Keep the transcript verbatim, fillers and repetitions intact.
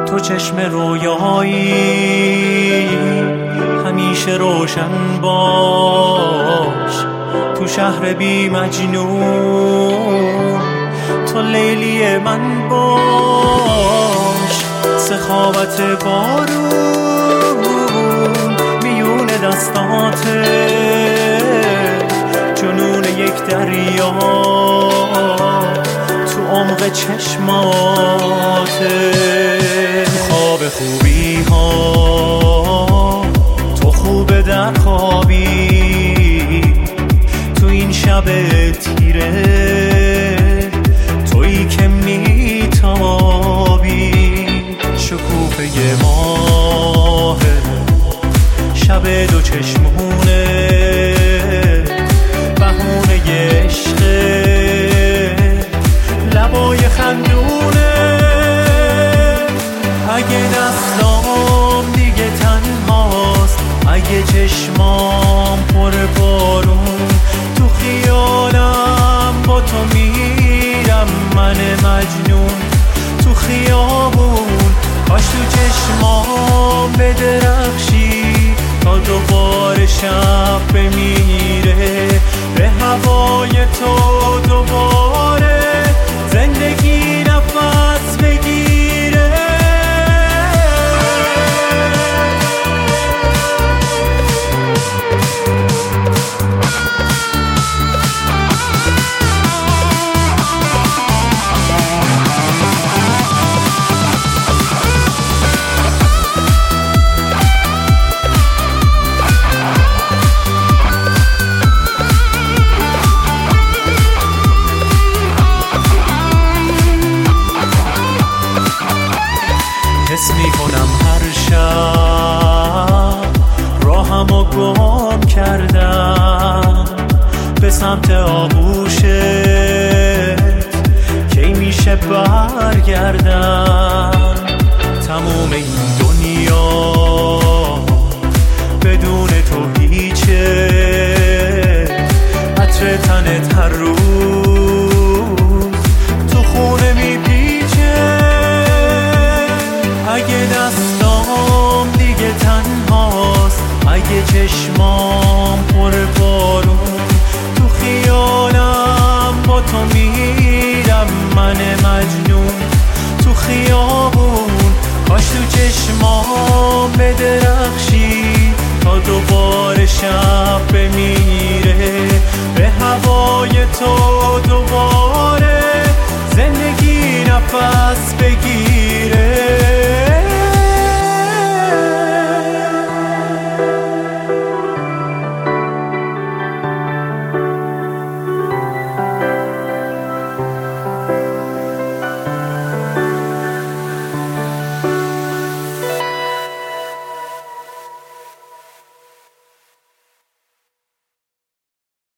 تو چشم رویایی همیشه روشن باش، تو شهر بی مجنون تو لیلی من باش. سخاوت بارون میون دستاته، جنون یک دریا تو عمق چشماته. خواب خوبی ها تو خوب در خوابی، تو این شب تیره تویی که میتابی. شکوفه ماه شب دو چشمونه، بهونه عشقه لبای خندونه. اگه دستام دیگه تنهاست، اگه چشمام پر بارون، تو خیالم با تو میرم من مجنون. تو خیابون کاش تو چشمام بدرخشی تا دوباره شب بمیره، به هوای تو دوباره زندگی نفس بگیره. حس میکنم هر شب راهمو گم کردم به سمت آغوشت، کی میشه برگردم؟ تموم این دنیا بدون تو هیچه، عطر تنت هر روز تو خونه میپیچه. اگه دستام دیگه تنهاست، اگه چشمام پر بارون، تو خیالم با تو میرم من مجنون. تو خیابون کاش تو چشمام بدرخشی تا دوباره شب بمیره، به هوای تو دوباره زندگی نفس بگیره.